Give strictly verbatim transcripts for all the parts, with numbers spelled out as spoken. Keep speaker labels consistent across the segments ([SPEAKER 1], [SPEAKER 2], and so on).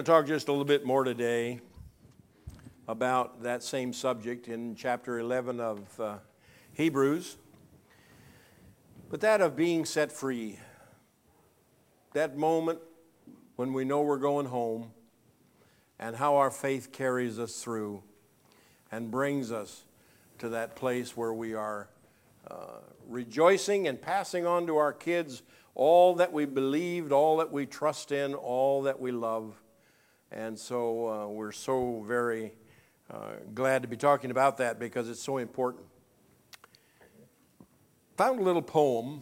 [SPEAKER 1] to talk just a little bit more today about that same subject in chapter eleven of uh, Hebrews, but that of being set free. That moment when we know we're going home and how our faith carries us through and brings us to that place where we are uh, rejoicing and passing on to our kids all that we believed, all that we trust in, all that we love. And so uh, we're so very uh, glad to be talking about that because it's so important. Found a little poem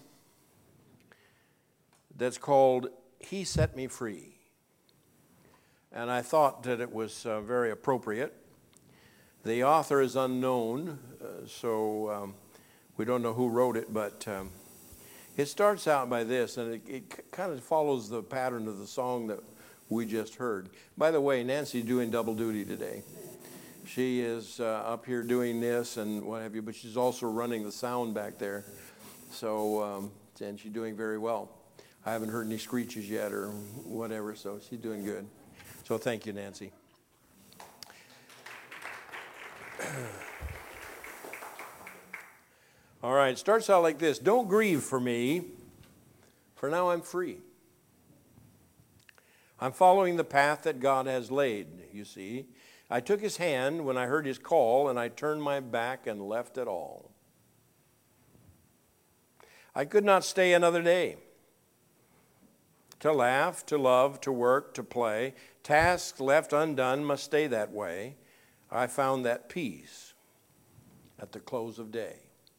[SPEAKER 1] that's called "He Set Me Free." And I thought that it was uh, very appropriate. The author is unknown, uh, so um, we don't know who wrote it, but um, it starts out by this, and it, it kind of follows the pattern of the song that we just heard. By the way, Nancy's doing double duty today. She is uh, up here doing this and what have you, but she's also running the sound back there. So, um, and she's doing very well. I haven't heard any screeches yet or whatever, so she's doing good. So thank you, Nancy. All right, it starts out like this. Don't grieve for me, for now I'm free. I'm following the path that God has laid, you see. I took his hand when I heard his call, and I turned my back and left it all. I could not stay another day. To laugh, to love, to work, to play, tasks left undone must stay that way. I found that peace at the close of day.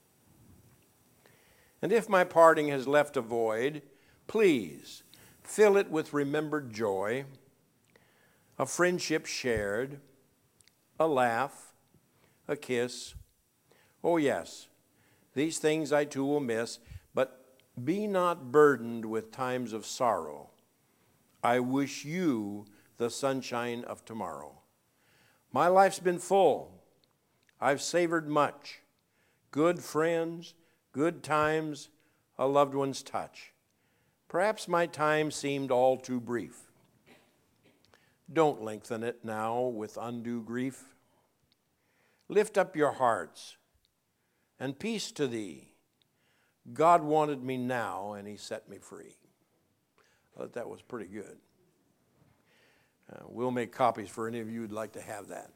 [SPEAKER 1] And if my parting has left a void, please fill it with remembered joy, a friendship shared, a laugh, a kiss. Oh yes, these things I too will miss, but be not burdened with times of sorrow. I wish you the sunshine of tomorrow. My life's been full. I've savored much. Good friends, good times, a loved one's touch. Perhaps my time seemed all too brief. Don't lengthen it now with undue grief. Lift up your hearts and peace to thee. God wanted me now and he set me free. I thought that was pretty good. Uh, we'll make copies for any of you who'd like to have that.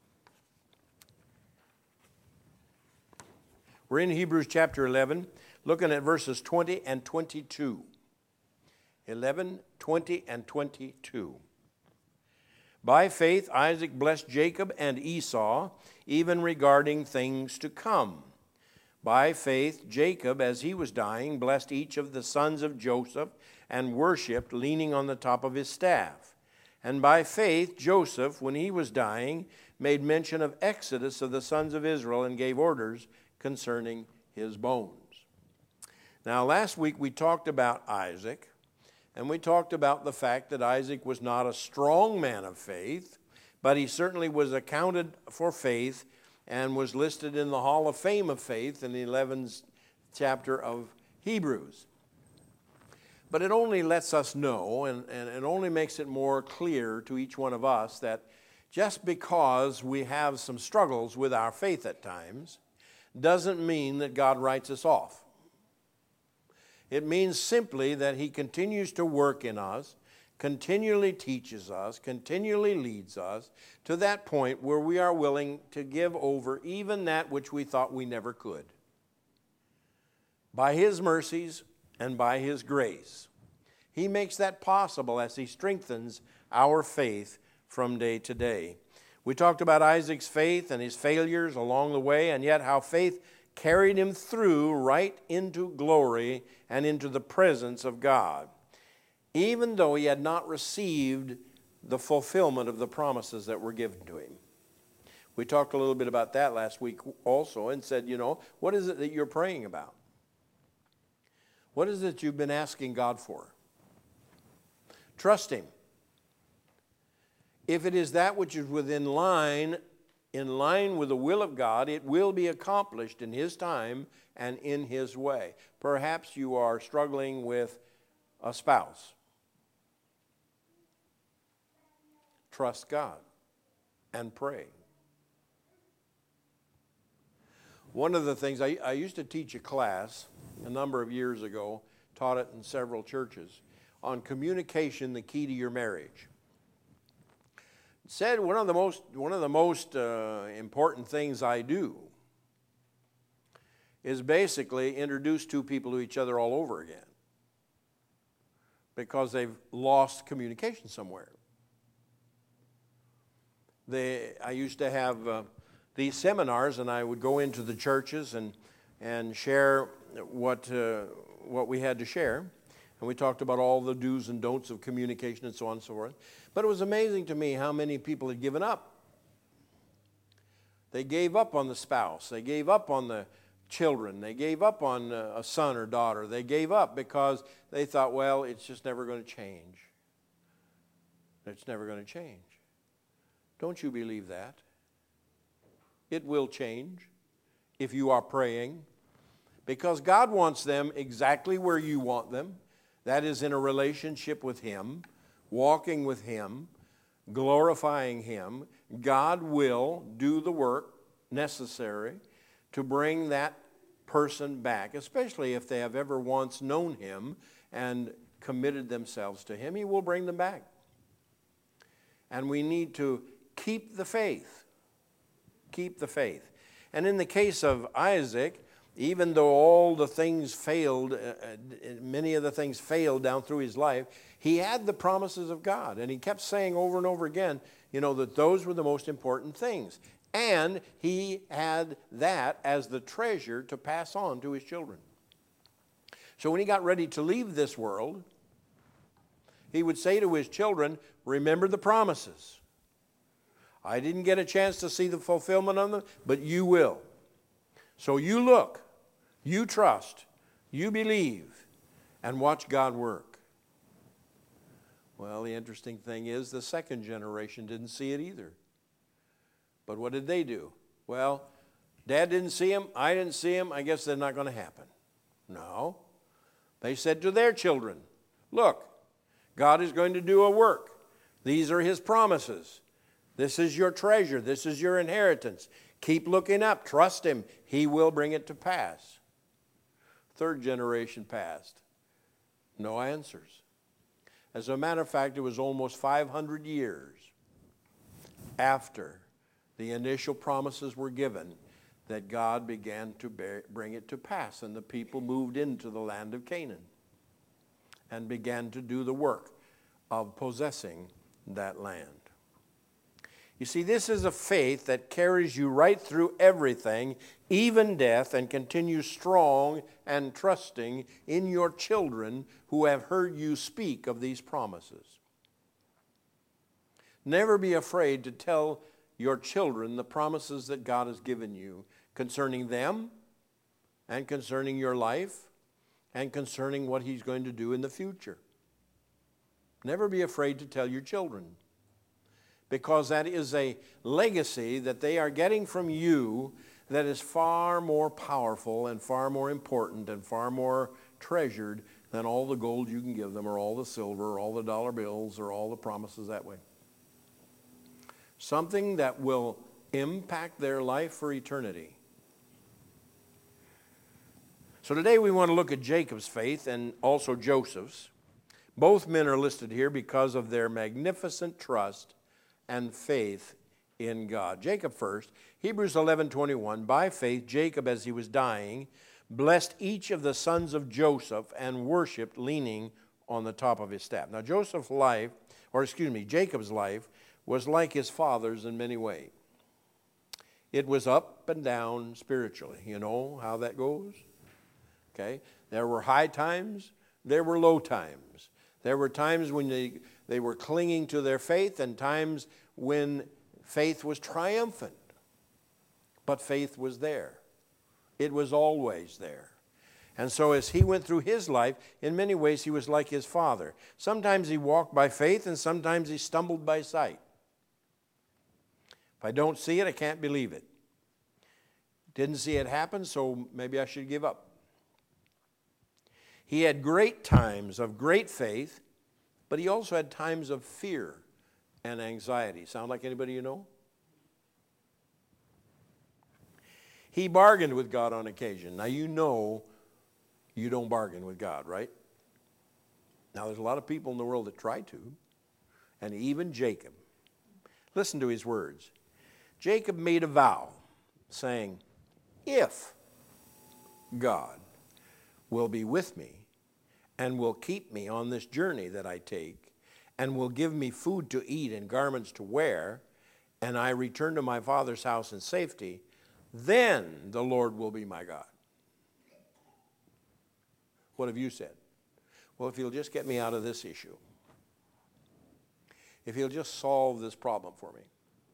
[SPEAKER 1] We're in Hebrews chapter eleven, looking at verses twenty and twenty-two. eleven, twenty, and twenty-two. By faith, Isaac blessed Jacob and Esau, even regarding things to come. By faith, Jacob, as he was dying, blessed each of the sons of Joseph and worshipped, leaning on the top of his staff. And by faith, Joseph, when he was dying, made mention of Exodus of the sons of Israel and gave orders concerning his bones. Now, last week we talked about Isaac, and we talked about the fact that Isaac was not a strong man of faith, but he certainly was accounted for faith and was listed in the Hall of Fame of Faith in the eleventh chapter of Hebrews. But it only lets us know, and, and it only makes it more clear to each one of us that just because we have some struggles with our faith at times doesn't mean that God writes us off. It means simply that he continues to work in us, continually teaches us, continually leads us to that point where we are willing to give over even that which we thought we never could. By his mercies and by his grace, he makes that possible as he strengthens our faith from day to day. We talked about Isaac's faith and his failures along the way, and yet how faith carried him through right into glory and into the presence of God, even though he had not received the fulfillment of the promises that were given to him. We talked a little bit about that last week also and said, you know, what is it that you're praying about? What is it you've been asking God for? Trust him. If it is that which is within line, in line with the will of God, it will be accomplished in his time and in his way. Perhaps you are struggling with a spouse. trust God and pray. One of the things, I, I used to teach a class a number of years ago, taught it in several churches, on communication, the key to your marriage. It said one of the most, one of the most uh, important things I do is basically introduce two people to each other all over again because they've lost communication somewhere. They, I used to have uh, these seminars, and I would go into the churches and, and share what, uh, what we had to share. And we talked about all the do's and don'ts of communication and so on and so forth. But it was amazing to me how many people had given up. They gave up on the spouse. They gave up on the children. They gave up on a son or daughter. They gave up because they thought, well, it's just never going to change. It's never going to change. Don't you believe that? It will change if you are praying, because God wants them exactly where you want them. That is, in a relationship with Him, walking with Him, glorifying Him. God will do the work necessary to bring that person back, especially if they have ever once known Him and committed themselves to Him. He will bring them back. And we need to keep the faith. Keep the faith. And in the case of Isaac, even though all the things failed, uh, many of the things failed down through his life, he had the promises of God. And he kept saying over and over again, you know, that those were the most important things. And he had that as the treasure to pass on to his children. So when he got ready to leave this world, he would say to his children, remember the promises. I didn't get a chance to see the fulfillment of them, but you will. So you look, you trust, you believe, and watch God work. Well, the interesting thing is the second generation didn't see it either. But what did they do? Well, Dad didn't see him, I didn't see him, I guess they're not going to happen. No. They said to their children, look, God is going to do a work. These are His promises. This is your treasure. This is your inheritance. Keep looking up. Trust Him. He will bring it to pass. Third generation passed. No answers. As a matter of fact, it was almost five hundred years after the initial promises were given that God began to bear, bring it to pass. And the people moved into the land of Canaan and began to do the work of possessing that land. You see, this is a faith that carries you right through everything, even death, and continues strong and trusting in your children who have heard you speak of these promises. Never be afraid to tell your children the promises that God has given you concerning them and concerning your life and concerning what He's going to do in the future. Never be afraid to tell your children, because that is a legacy that they are getting from you that is far more powerful and far more important and far more treasured than all the gold you can give them or all the silver or all the dollar bills or all the promises that way. Something that will impact their life for eternity. So today we want to look at Jacob's faith and also Joseph's. Both men are listed here because of their magnificent trust and faith in God. Jacob first, Hebrews eleven twenty-one, by faith Jacob, as he was dying, blessed each of the sons of Joseph and worshiped leaning on the top of his staff. Now Joseph's life, or excuse me, Jacob's life was like his father's in many ways. It was up and down spiritually. You know how that goes? Okay? There were high times, there were low times. There were times when they, they were clinging to their faith and times when faith was triumphant. But faith was there. It was always there. And so as he went through his life, in many ways he was like his father. Sometimes he walked by faith and sometimes he stumbled by sight. If I don't see it, I can't believe it. Didn't see it happen, so maybe I should give up. He had great times of great faith, but he also had times of fear and anxiety. Sound like anybody you know? He bargained with God on occasion. Now you know you don't bargain with God, right? Now there's a lot of people in the world that try to, and even Jacob. Listen to his words. Jacob made a vow, saying, if God will be with me and will keep me on this journey that I take and will give me food to eat and garments to wear, and I return to my father's house in safety, then the Lord will be my God. What have you said? Well, if he'll just get me out of this issue, if he'll just solve this problem for me,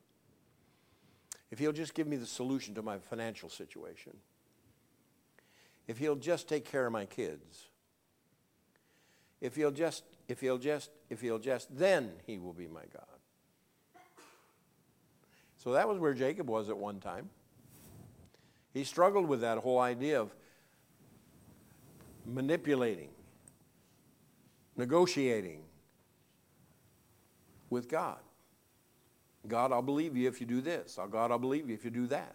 [SPEAKER 1] if he'll just give me the solution to my financial situation, if he'll just take care of my kids, if he'll just, if he'll just, if he'll just, then he will be my God. So that was where Jacob was at one time. He struggled with that whole idea of manipulating, negotiating with God. God, I'll believe you if you do this. Oh, God, I'll believe you if you do that.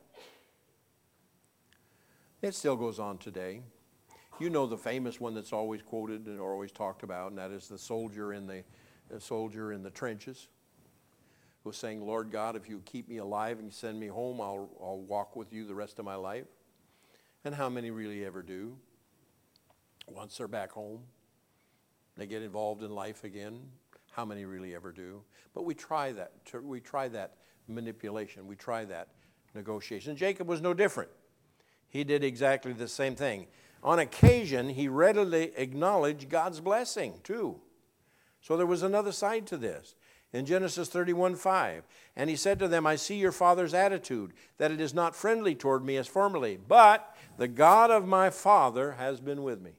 [SPEAKER 1] It still goes on today. You know the famous one that's always quoted and always talked about, and that is the soldier in the, the soldier in the trenches who was saying, Lord God, if you keep me alive and you send me home, I'll, I'll walk with you the rest of my life. And how many really ever do? Once they're back home, they get involved in life again. How many really ever do? But we try that. We try that manipulation. We try that negotiation. Jacob was no different. He did exactly the same thing. On occasion, he readily acknowledged God's blessing too. So there was another side to this. In Genesis thirty-one five, and he said to them, I see your father's attitude, that it is not friendly toward me as formerly, but the God of my father has been with me.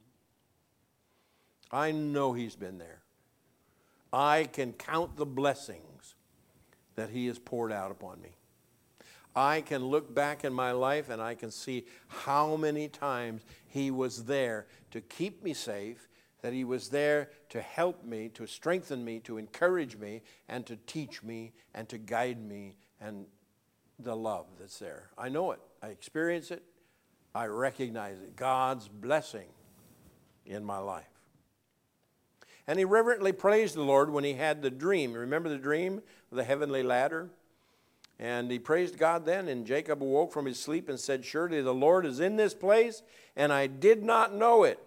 [SPEAKER 1] I know he's been there. I can count the blessings that he has poured out upon me. I can look back in my life and I can see how many times he was there to keep me safe, that he was there to help me, to strengthen me, to encourage me, and to teach me, and to guide me, and the love that's there. I know it. I experience it. I recognize it. God's blessing in my life. And he reverently praised the Lord when he had the dream. Remember the dream of the heavenly ladder? And he praised God then, and Jacob awoke from his sleep and said, surely the Lord is in this place, and I did not know it.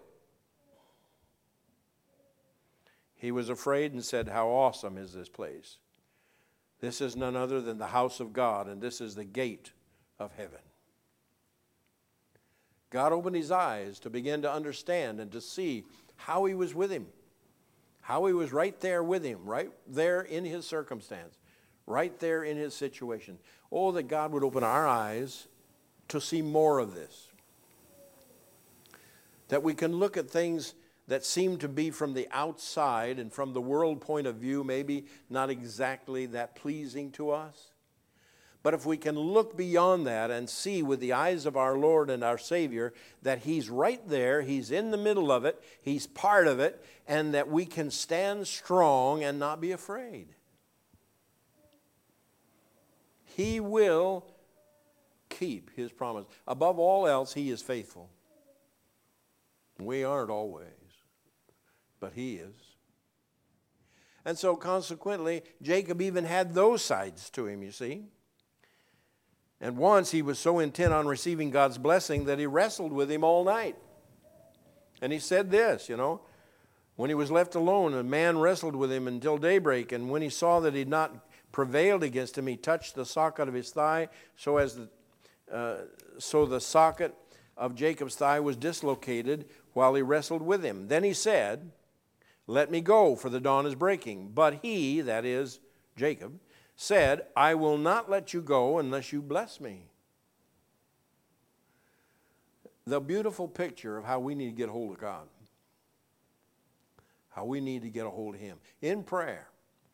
[SPEAKER 1] He was afraid and said, how awesome is this place? This is none other than the house of God, and this is the gate of heaven. God opened his eyes to begin to understand and to see how he was with him, how he was right there with him, right there in his circumstance, right there in his situation. Oh, that God would open our eyes to see more of this. That we can look at things that seem to be from the outside and from the world point of view, maybe not exactly that pleasing to us. But if we can look beyond that and see with the eyes of our Lord and our Savior that he's right there, he's in the middle of it, he's part of it, and that we can stand strong and not be afraid. He will keep his promise. Above all else, he is faithful. We aren't always, but he is. And so consequently, Jacob even had those sides to him, you see. And once he was so intent on receiving God's blessing that he wrestled with him all night. And he said this, you know, when he was left alone, a man wrestled with him until daybreak, and when he saw that he had not prevailed against him, he touched the socket of his thigh, so as the, uh, so the socket of Jacob's thigh was dislocated while he wrestled with him. Then he said, let me go, for the dawn is breaking. But he, that is Jacob, said, I will not let you go unless you bless me. The beautiful picture of how we need to get a hold of God. How we need to get a hold of him. In prayer.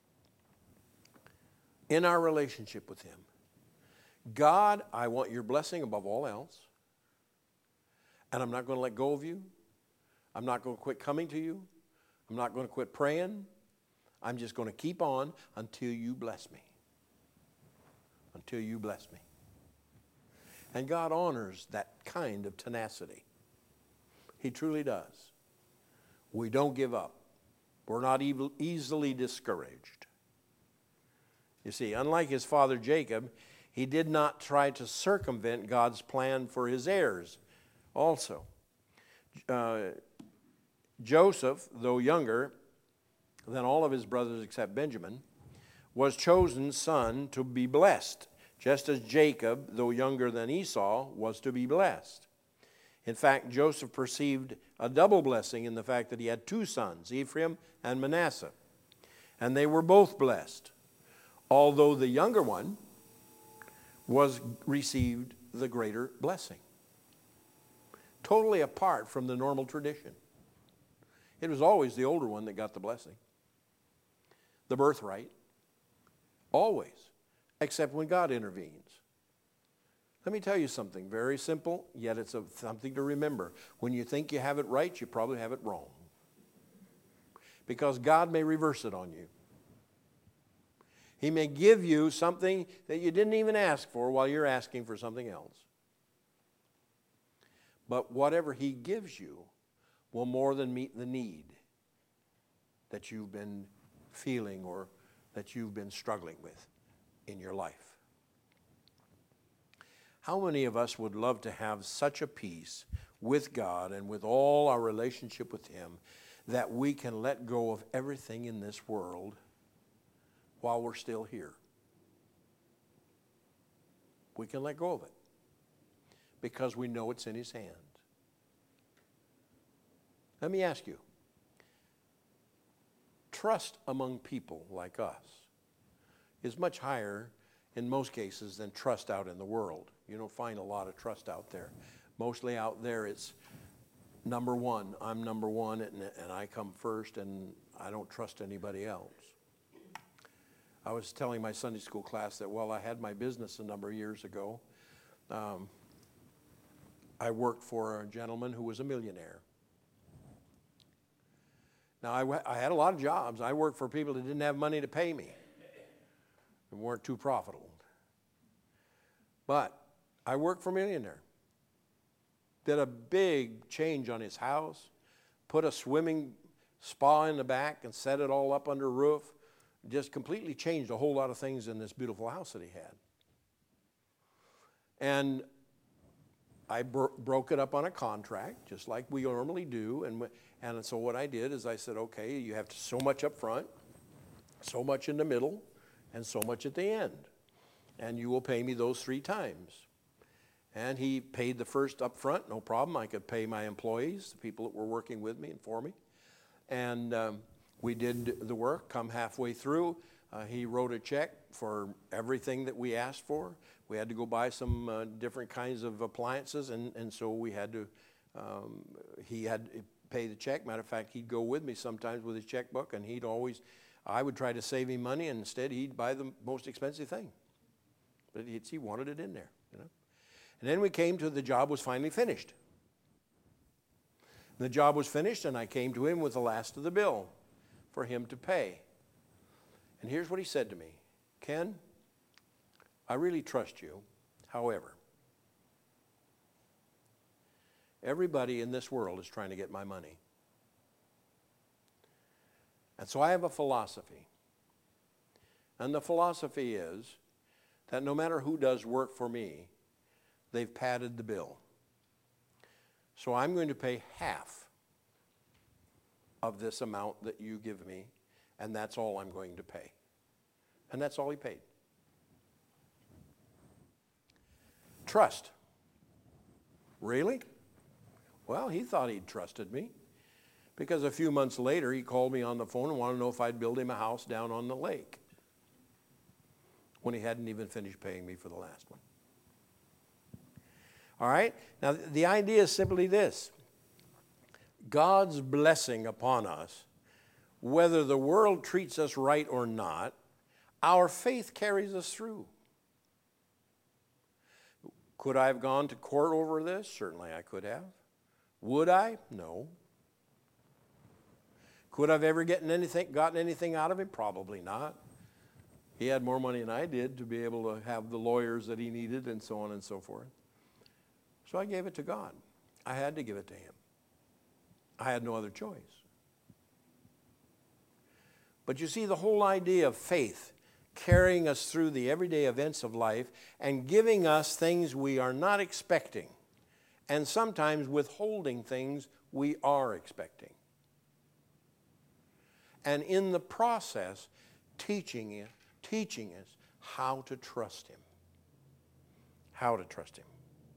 [SPEAKER 1] In our relationship with him. God, I want your blessing above all else. And I'm not going to let go of you. I'm not going to quit coming to you. I'm not going to quit praying. I'm just going to keep on until you bless me. Until you bless me. And God honors that kind of tenacity. He truly does. We don't give up. We're not evil, easily discouraged. You see, unlike his father Jacob, he did not try to circumvent God's plan for his heirs also. Uh, Joseph, though younger than all of his brothers except Benjamin, was chosen son to be blessed, just as Jacob, though younger than Esau, was to be blessed. In fact, Joseph perceived a double blessing in the fact that he had two sons, Ephraim and Manasseh, and they were both blessed, although the younger one was received the greater blessing. Totally apart from the normal tradition. It was always the older one that got the blessing. The birthright. Always. Except when God intervenes. Let me tell you something very simple, yet it's a, something to remember. When you think you have it right, you probably have it wrong. Because God may reverse it on you. He may give you something that you didn't even ask for while you're asking for something else. But whatever he gives you will more than meet the need that you've been feeling or that you've been struggling with in your life. How many of us would love to have such a peace with God and with all our relationship with him that we can let go of everything in this world while we're still here? We can let go of it because we know it's in his hand. Let me ask you, trust among people like us is much higher in most cases than trust out in the world. You don't find a lot of trust out there. Mostly out there it's number one. I'm number one and, and I come first and I don't trust anybody else. I was telling my Sunday school class that while I had my business a number of years ago, um, I worked for a gentleman who was a millionaire. Now, I, I had a lot of jobs. I worked for people that didn't have money to pay me and weren't too profitable. But I worked for a millionaire. Did a big change on his house, put a swimming spa in the back and set it all up under a roof. Just completely changed a whole lot of things in this beautiful house that he had. And I bro- broke it up on a contract, just like we normally do. And, and so what I did is I said, okay, you have so much up front, so much in the middle, and so much at the end. And you will pay me those three times. And he paid the first up front, no problem. I could pay my employees, the people that were working with me and for me. And um, we did the work, come halfway through. Uh, he wrote a check for everything that we asked for. We had to go buy some uh, different kinds of appliances, and, and so we had to, um, he had to pay the check. Matter of fact, he'd go with me sometimes with his checkbook, and he'd always, I would try to save him money, and instead he'd buy the most expensive thing. But he, he wanted it in there, you know. And then we came to the job was finally finished. The job was finished, and I came to him with the last of the bill for him to pay. And here's what he said to me. Ken, I really trust you. However, everybody in this world is trying to get my money. And so I have a philosophy. And the philosophy is that no matter who does work for me, they've padded the bill. So I'm going to pay half of this amount that you give me, and that's all I'm going to pay. And that's all he paid. Trust. Really? Well, he thought he'd trusted me, because a few months later he called me on the phone and wanted to know if I'd build him a house down on the lake when he hadn't even finished paying me for the last one. All right? Now, the idea is simply this. God's blessing upon us, whether the world treats us right or not, our faith carries us through. Could I have gone to court over this? Certainly I could have. Would I? No. Could I have ever gotten anything, gotten anything out of him? Probably not. He had more money than I did to be able to have the lawyers that he needed and so on and so forth. So I gave it to God. I had to give it to him. I had no other choice. But you see, the whole idea of faith carrying us through the everyday events of life and giving us things we are not expecting, and sometimes withholding things we are expecting. And in the process, teaching you, teaching us how to trust him. How to trust him.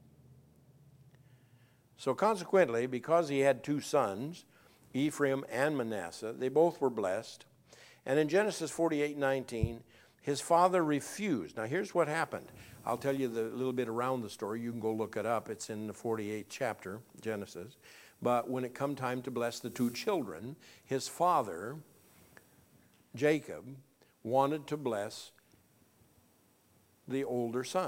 [SPEAKER 1] So consequently, because he had two sons, Ephraim and Manasseh, they both were blessed. And in Genesis forty-eight nineteen, his father refused. Now here's what happened. I'll tell you the little bit around the story. You can go look it up. It's in the forty-eighth chapter, Genesis. But when it come time to bless the two children, his father, Jacob, wanted to bless the older son.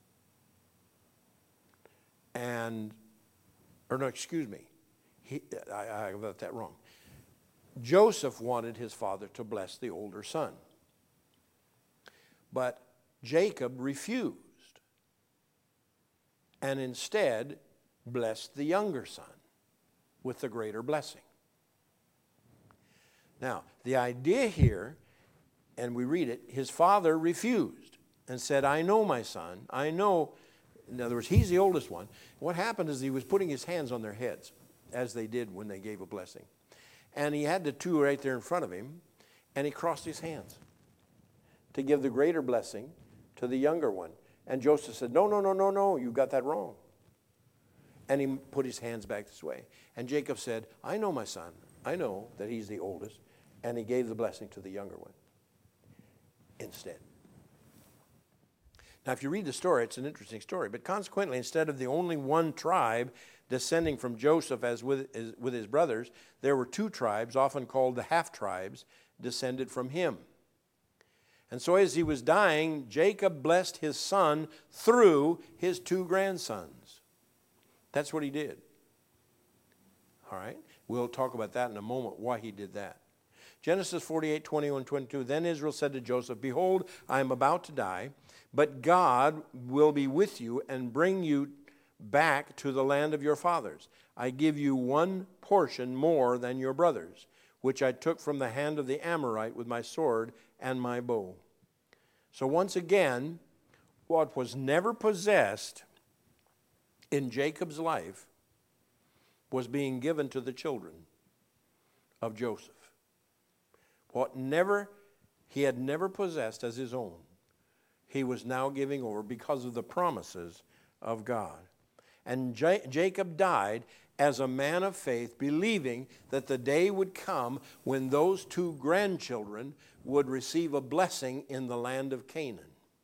[SPEAKER 1] And, or no, excuse me. He, I, I got that wrong. Joseph wanted his father to bless the older son. But Jacob refused and instead blessed the younger son with the greater blessing. Now, the idea here, and we read it, his father refused and said, I know my son, I know, in other words, he's the oldest one. What happened is he was putting his hands on their heads, as they did when they gave a blessing. And he had the two right there in front of him, and he crossed his hands to give the greater blessing to the younger one. And Joseph said, no, no, no, no, no, you got that wrong. And he put his hands back this way. And Jacob said, I know my son. I know that he's the oldest. And he gave the blessing to the younger one instead. Now, if you read the story, it's an interesting story. But consequently, instead of the only one tribe descending from Joseph as with, as with his brothers, there were two tribes, often called the half-tribes, descended from him. And so as he was dying, Jacob blessed his son through his two grandsons. That's what he did. All right? We'll talk about that in a moment, why he did that. Genesis forty-eight, twenty-one, twenty-two. Then Israel said to Joseph, behold, I am about to die, but God will be with you and bring you back to the land of your fathers. I give you one portion more than your brothers, which I took from the hand of the Amorite with my sword and my bow. So once again, what was never possessed in Jacob's life was being given to the children of Joseph. What never he had never possessed as his own, he was now giving over because of the promises of God. And J- Jacob died as a man of faith, believing that the day would come when those two grandchildren would receive a blessing in the land of Canaan.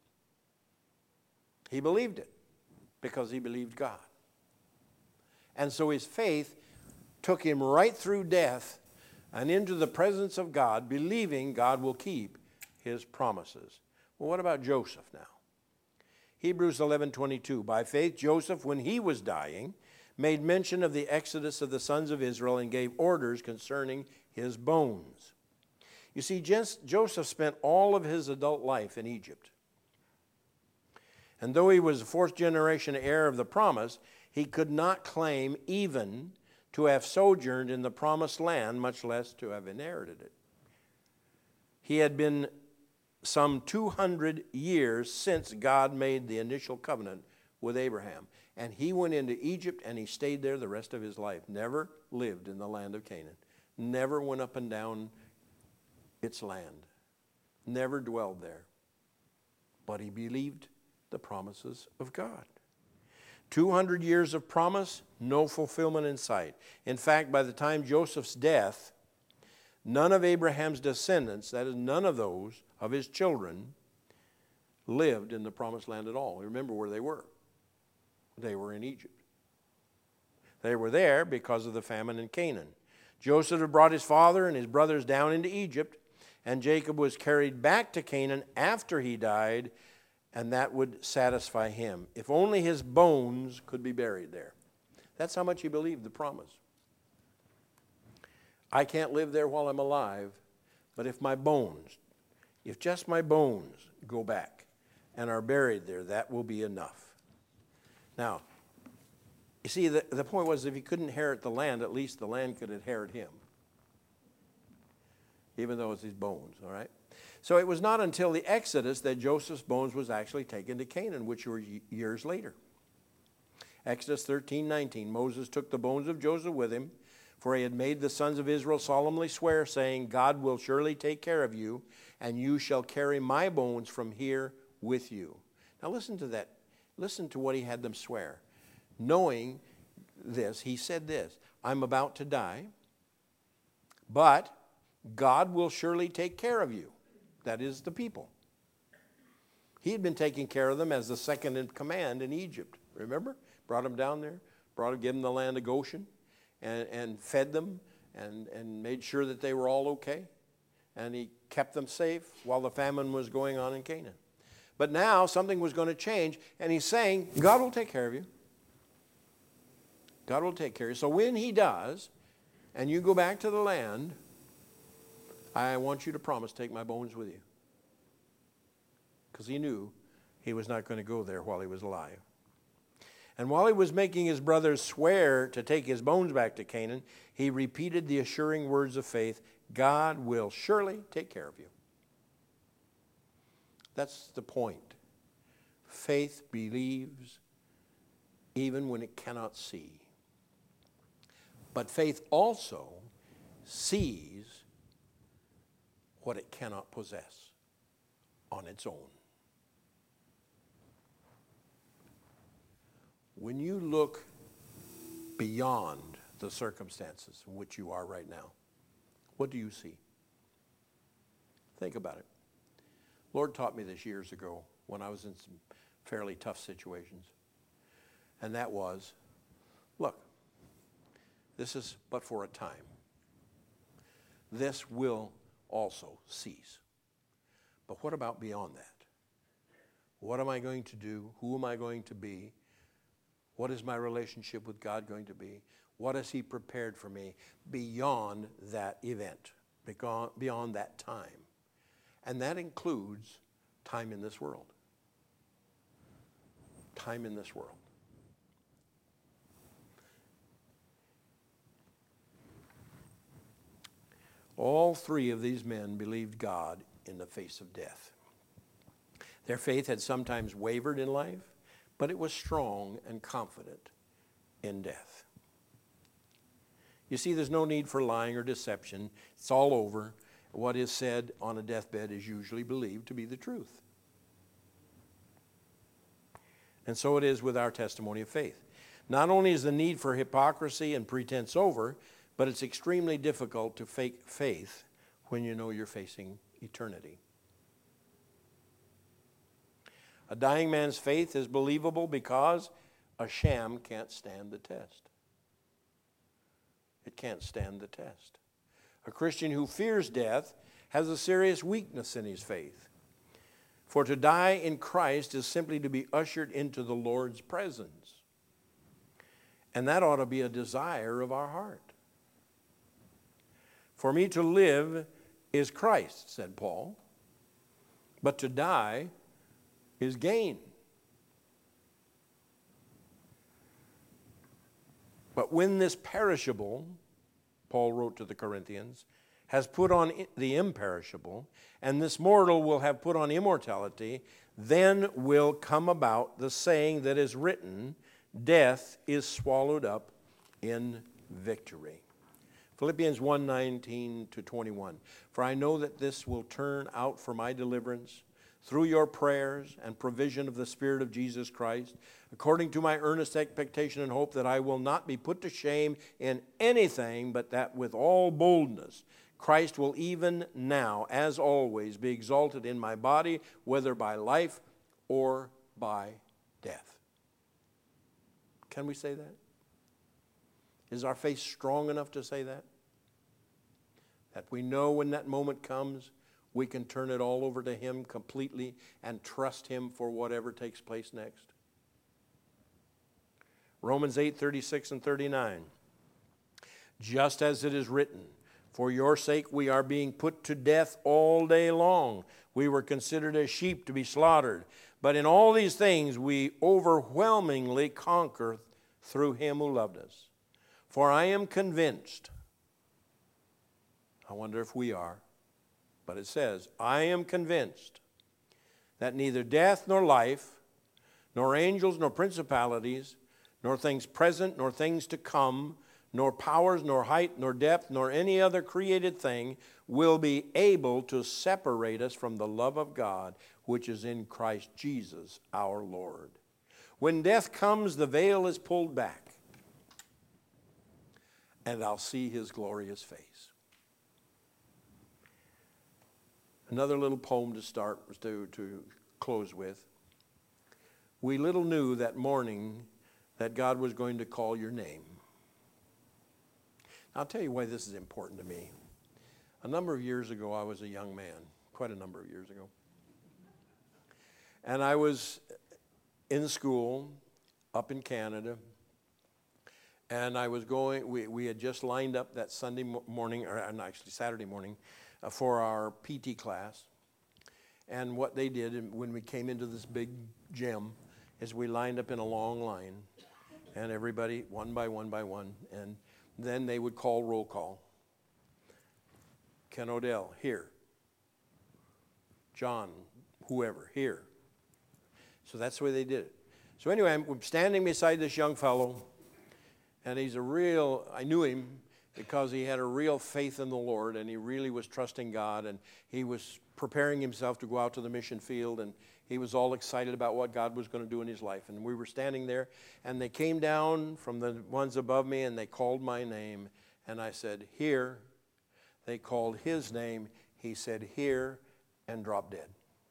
[SPEAKER 1] He believed it because he believed God. And so his faith took him right through death and into the presence of God, believing God will keep his promises. Well, what about Joseph now? Hebrews eleven twenty-two. By faith, Joseph, when he was dying, made mention of the exodus of the sons of Israel and gave orders concerning his bones. You see, Joseph spent all of his adult life in Egypt. And though he was a fourth generation heir of the promise, he could not claim even to have sojourned in the promised land, much less to have inherited it. He had been some two hundred years since God made the initial covenant with Abraham. And he went into Egypt and he stayed there the rest of his life. Never lived in the land of Canaan. Never went up and down its land. Never dwelled there. But he believed the promises of God. two hundred years of promise, no fulfillment in sight. In fact, by the time Joseph's death, none of Abraham's descendants, that is, none of those of his children, lived in the promised land at all. Remember where they were. They were in Egypt. They were there because of the famine in Canaan. Joseph had brought his father and his brothers down into Egypt, and Jacob was carried back to Canaan after he died, and that would satisfy him. If only his bones could be buried there. That's how much he believed the promise. I can't live there while I'm alive, but if my bones, if just my bones go back and are buried there, that will be enough. Now, you see, the, the point was if he couldn't inherit the land, at least the land could inherit him, even though it's his bones, all right? So it was not until the Exodus that Joseph's bones was actually taken to Canaan, which were years later. Exodus thirteen nineteen, Moses took the bones of Joseph with him, for he had made the sons of Israel solemnly swear, saying, God will surely take care of you, and you shall carry my bones from here with you. Now listen to that. Listen to what he had them swear. Knowing this, he said this, I'm about to die, but God will surely take care of you. That is the people. He had been taking care of them as the second in command in Egypt. Remember? Brought them down there, brought them, gave them the land of Goshen, and, and fed them, and, and made sure that they were all okay. And he kept them safe while the famine was going on in Canaan. But now something was going to change, and he's saying, God will take care of you. God will take care of you. So when he does, and you go back to the land, I want you to promise to take my bones with you. Because he knew he was not going to go there while he was alive. And while he was making his brothers swear to take his bones back to Canaan, he repeated the assuring words of faith, God will surely take care of you. That's the point. Faith believes even when it cannot see. But faith also sees what it cannot possess on its own. When you look beyond the circumstances in which you are right now, what do you see? Think about it. Lord taught me this years ago when I was in some fairly tough situations. And that was, look, this is but for a time. This will also cease. But what about beyond that? What am I going to do? Who am I going to be? What is my relationship with God going to be? What has he prepared for me beyond that event, beyond that time? And that includes time in this world. Time in this world. All three of these men believed God in the face of death. Their faith had sometimes wavered in life, but it was strong and confident in death. You see, there's no need for lying or deception. It's all over. What is said on a deathbed is usually believed to be the truth. And so it is with our testimony of faith. Not only is the need for hypocrisy and pretense over, but it's extremely difficult to fake faith when you know you're facing eternity. A dying man's faith is believable because a sham can't stand the test. It can't stand the test. A Christian who fears death has a serious weakness in his faith. For to die in Christ is simply to be ushered into the Lord's presence. And that ought to be a desire of our heart. For me to live is Christ, said Paul, but to die is gain. But when this perishable, Paul wrote to the Corinthians, has put on the imperishable, and this mortal will have put on immortality, then will come about the saying that is written, death is swallowed up in victory. Philippians one, nineteen to twenty-one. For I know that this will turn out for my deliverance through your prayers and provision of the Spirit of Jesus Christ, according to my earnest expectation and hope that I will not be put to shame in anything, but that with all boldness Christ will even now, as always, be exalted in my body, whether by life or by death. Can we say that? Is our faith strong enough to say that? That we know when that moment comes, we can turn it all over to him completely and trust him for whatever takes place next. Romans eight, thirty-six and thirty-nine. Just as it is written, For your sake we are being put to death all day long. We were considered as sheep to be slaughtered. But in all these things we overwhelmingly conquer through him who loved us. For I am convinced, I wonder if we are, but it says, I am convinced that neither death nor life, nor angels nor principalities, nor things present nor things to come, nor powers, nor height, nor depth, nor any other created thing will be able to separate us from the love of God, which is in Christ Jesus our Lord. When death comes, the veil is pulled back, and I'll see his glorious face. Another little poem to start, to, to close with. We little knew that morning that God was going to call your name. I'll tell you why this is important to me. A number of years ago, I was a young man, quite a number of years ago. And I was in school up in Canada, and I was going, we, we had just lined up that Sunday morning, or actually Saturday morning, uh, for our P T class. And what they did when we came into this big gym is we lined up in a long line, and everybody, one by one by one, and then they would call roll call. Ken Odell, here. John, whoever, here. So that's the way they did it. So anyway, I'm standing beside this young fellow, and he's a real, I knew him because he had a real faith in the Lord, and he really was trusting God, and he was preparing himself to go out to the mission field, and he was all excited about what God was going to do in his life. And we were standing there, and they came down from the ones above me, and they called my name. And I said, here. They called his name. He said, here, and dropped dead.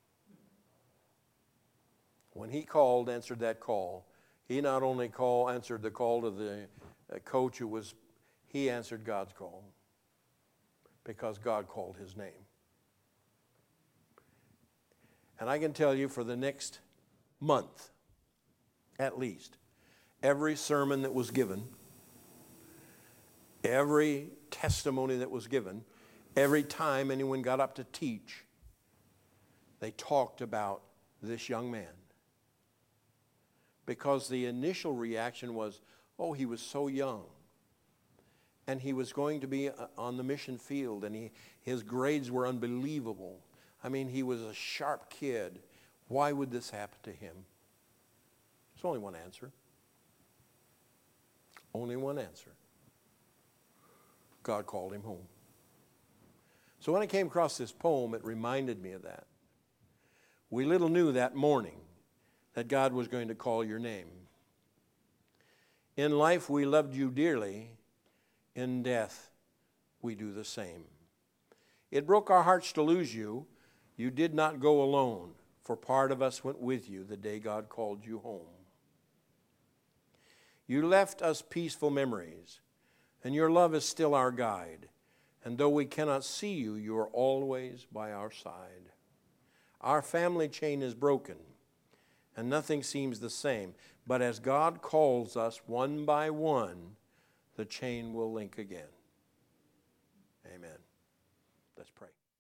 [SPEAKER 1] When he called, answered that call, he not only call, answered the call to the uh, coach who was, he answered God's call because God called his name. And I can tell you for the next month, at least, every sermon that was given, every testimony that was given, every time anyone got up to teach, they talked about this young man. Because the initial reaction was, oh, he was so young. And he was going to be on the mission field, and he, his grades were unbelievable. I mean, he was a sharp kid. Why would this happen to him? There's only one answer. Only one answer. God called him home. So when I came across this poem, it reminded me of that. We little knew that morning that God was going to call your name. In life we loved you dearly. In death we do the same. It broke our hearts to lose you. You did not go alone, for part of us went with you the day God called you home. You left us peaceful memories, and your love is still our guide. And though we cannot see you, you are always by our side. Our family chain is broken, and nothing seems the same. But as God calls us one by one, the chain will link again. Amen. Let's pray.